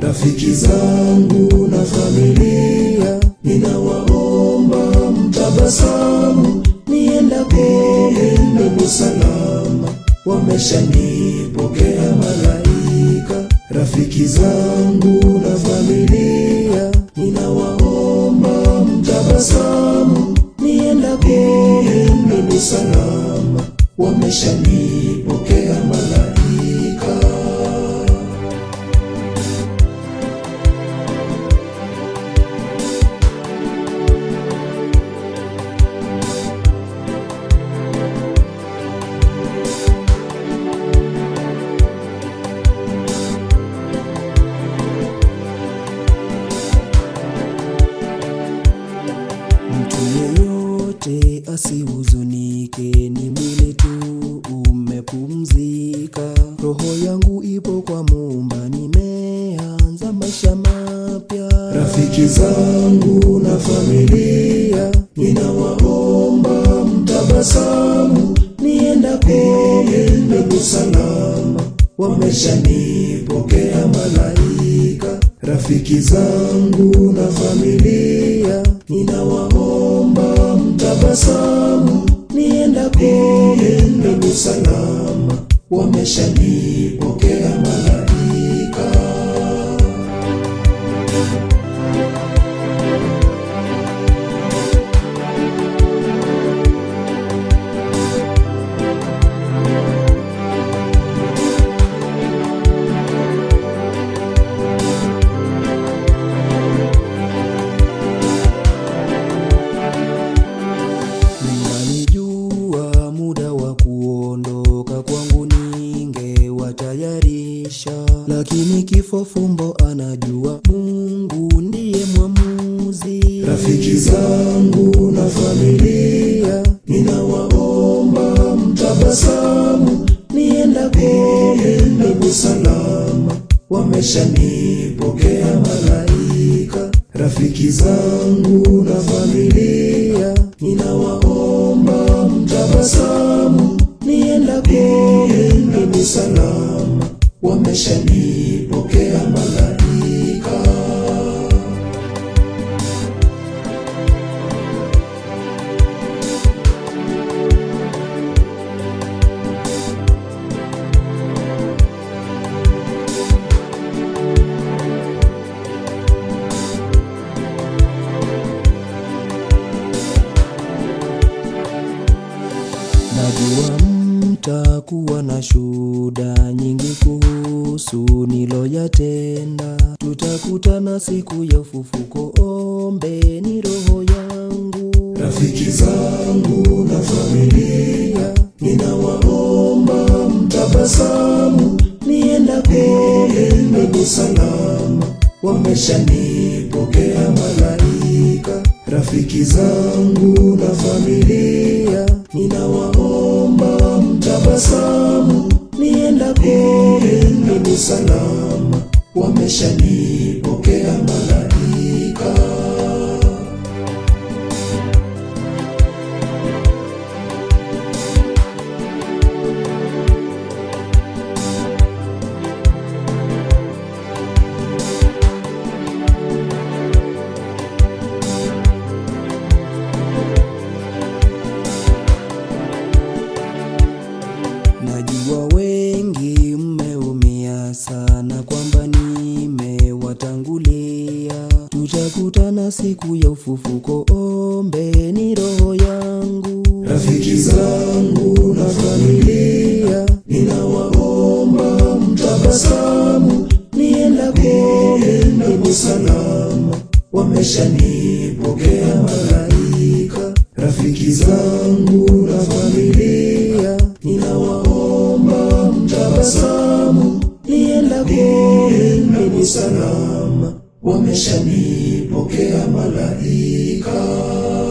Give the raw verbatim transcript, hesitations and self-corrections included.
rafiki zangu na familia, ninawaomba mtabasamu, niendako ndugu salama, wameshanipokea malaika. Rafiki zangu na familia, ninawaomba mtabasamu, niendako ndugu salama, wameshanipokea malaika. Yeyote asihuzunike, ni mwili tu umepumzika. Roho yangu ipo kwa Muumba, nimeanza maisha mapya. Rafiki zangu na familia, ninawaomba mtabasamu, niendako ndugu salama, wameshanipokea malaika. Rafiki zangu na familia, ninawaomba mtabasamu, niendako ndugu salama, wameshanipokea malaika. Lakini kifo fumbo anajua, Mungu ndiye mwamuzi. Rafiki zangu na familia, ninawaomba mtabasamu, niendako ndugu salama, wameshanipokea malaika. Rafiki zangu na familia, ninawaomba mtabasamu, niendako ndugu salama, wameshanipokea malaika. Najua mtakuwa na shuhuda nyingi kuhusu niloyatenda. Tutakutana siku ya ufufuko, ombeni roho yangu. Rafiki zangu na familia, ninawaomba mtabasamu, niendako ndugu salama, wameshanipokea malaika. Rafiki zangu na familia, ninawaomba mtabasamu, niendako ndugu salama, wameshanipokea malaika. Najua wengi mmeumia sana kwamba nimewatangulia. Tutakutana siku ya ufufuko, ombeni roho yangu. Rafiki zangu na familia, ninawaomba mtabasamu, niendako ndugu salama, wameshanipokea malaika. Rafiki zangu na familia, ninawaomba mtabasamu, niendako ndugu salama, wameshanipokea malaika.